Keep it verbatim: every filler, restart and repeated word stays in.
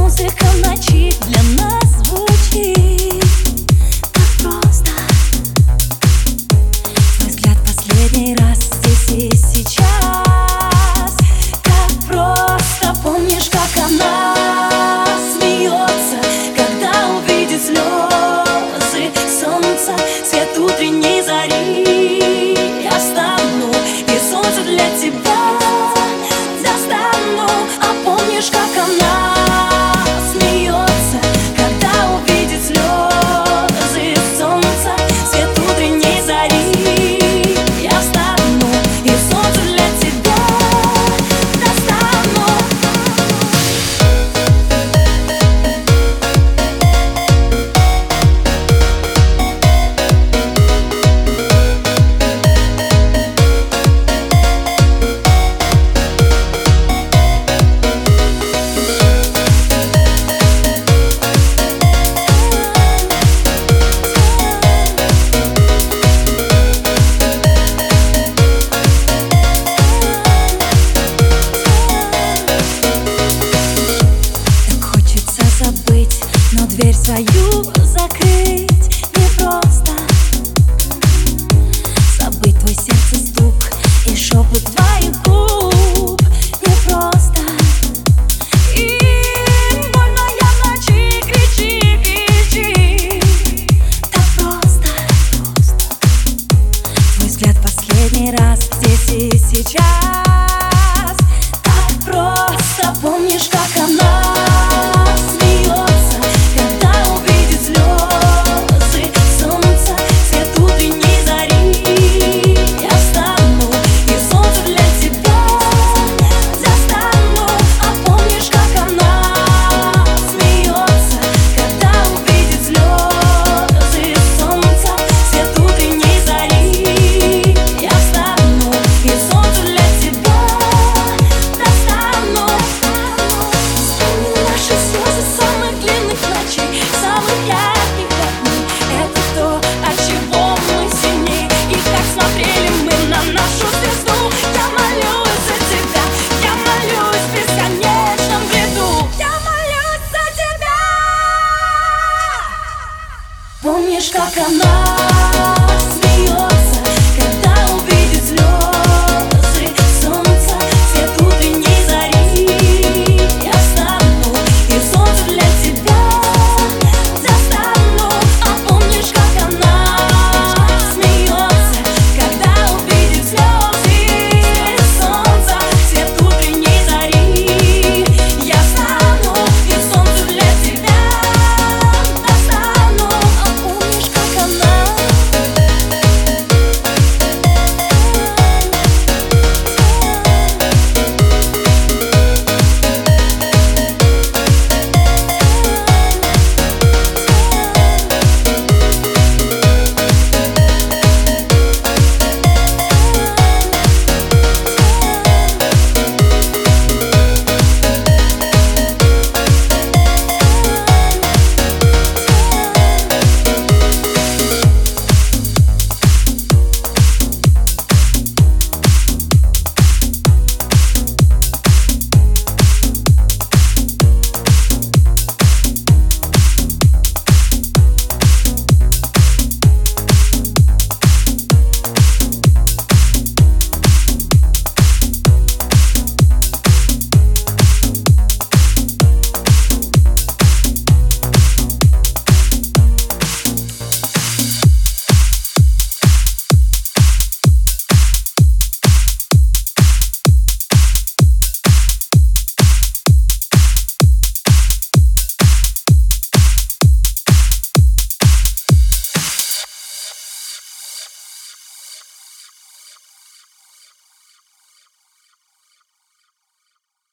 Музыка в ночи для нас звучит так просто. Твой взгляд последний раз здесь и сейчас. Так просто. Помнишь, как она смеется, когда увидит слезы солнца, свет утренней зари? Я встану и солнце для тебя достану. А помнишь, как она смеется, когда увидит слезы солнца, свет утренней зари? Я встану и солнце для тебя достану. Забыть, но дверь свою закрыть непросто. Забыть твой сердце стук и шепот твоих губ непросто. И больная в ночи, кричи, кричи. Так просто. Твой взгляд последний раз здесь и сейчас. Так просто. Помнишь, как она помнишь, как она